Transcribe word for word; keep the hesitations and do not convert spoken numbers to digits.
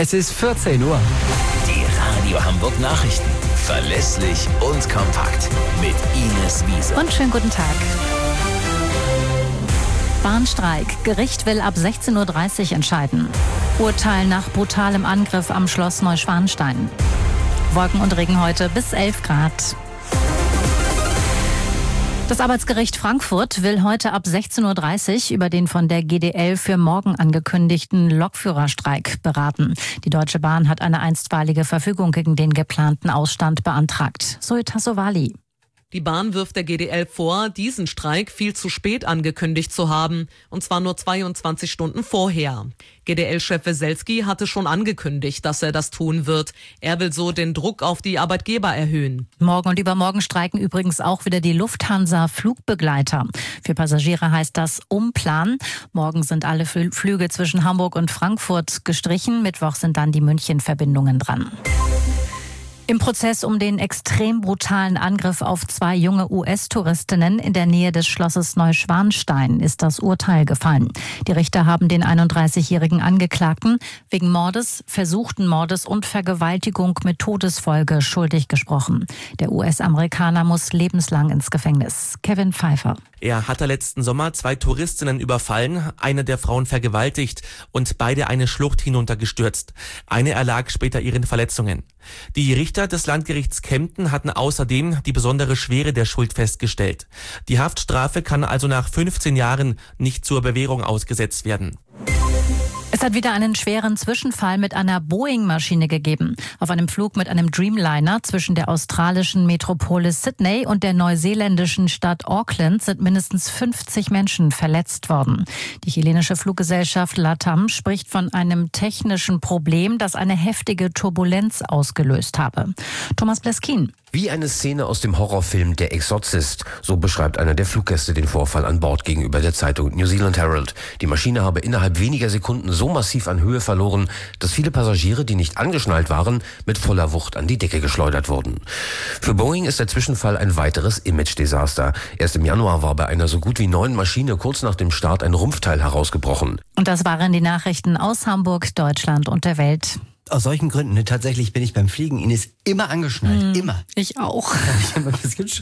Es ist vierzehn Uhr. Die Radio Hamburg Nachrichten. Verlässlich und kompakt. Mit Ines Wiese. Und schönen guten Tag. Bahnstreik. Gericht will ab sechzehn Uhr dreißig entscheiden. Urteil nach brutalem Angriff am Schloss Neuschwanstein. Wolken und Regen heute bis elf Grad. Das Arbeitsgericht Frankfurt will heute ab sechzehn Uhr dreißig über den von der G D L für morgen angekündigten Lokführerstreik beraten. Die Deutsche Bahn hat eine einstweilige Verfügung gegen den geplanten Ausstand beantragt. Zoe Tassovali. Die Bahn wirft der G D L vor, diesen Streik viel zu spät angekündigt zu haben, und zwar nur zweiundzwanzig Stunden vorher. G D L-Chef Weselski hatte schon angekündigt, dass er das tun wird. Er will so den Druck auf die Arbeitgeber erhöhen. Morgen und übermorgen streiken übrigens auch wieder die Lufthansa-Flugbegleiter. Für Passagiere heißt das umplanen. Morgen sind alle Flüge zwischen Hamburg und Frankfurt gestrichen. Mittwoch sind dann die München-Verbindungen dran. Im Prozess um den extrem brutalen Angriff auf zwei junge U S-Touristinnen in der Nähe des Schlosses Neuschwanstein ist das Urteil gefallen. Die Richter haben den einunddreißigjährigen Angeklagten wegen Mordes, versuchten Mordes und Vergewaltigung mit Todesfolge schuldig gesprochen. Der U S-Amerikaner muss lebenslang ins Gefängnis. Kevin Pfeiffer. Er hatte letzten Sommer zwei Touristinnen überfallen, eine der Frauen vergewaltigt und beide eine Schlucht hinuntergestürzt. Eine erlag später ihren Verletzungen. Die Richter des Landgerichts Kempten hatten außerdem die besondere Schwere der Schuld festgestellt. Die Haftstrafe kann also nach fünfzehn Jahren nicht zur Bewährung ausgesetzt werden. Es hat wieder einen schweren Zwischenfall mit einer Boeing-Maschine gegeben. Auf einem Flug mit einem Dreamliner zwischen der australischen Metropole Sydney und der neuseeländischen Stadt Auckland sind mindestens fünfzig Menschen verletzt worden. Die chilenische Fluggesellschaft LATAM spricht von einem technischen Problem, das eine heftige Turbulenz ausgelöst habe. Thomas Bleskin. Wie eine Szene aus dem Horrorfilm Der Exorzist. So beschreibt einer der Fluggäste den Vorfall an Bord gegenüber der Zeitung New Zealand Herald. Die Maschine habe innerhalb weniger Sekunden so massiv an Höhe verloren, dass viele Passagiere, die nicht angeschnallt waren, mit voller Wucht an die Decke geschleudert wurden. Für Boeing ist der Zwischenfall ein weiteres Image-Desaster. Erst im Januar war bei einer so gut wie neuen Maschine kurz nach dem Start ein Rumpfteil herausgebrochen. Und das waren die Nachrichten aus Hamburg, Deutschland und der Welt. Aus solchen Gründen, ne, tatsächlich bin ich beim Fliegen, Ines, immer angeschnallt, mm, immer. Ich auch. Ich habe ein bisschen Schiss.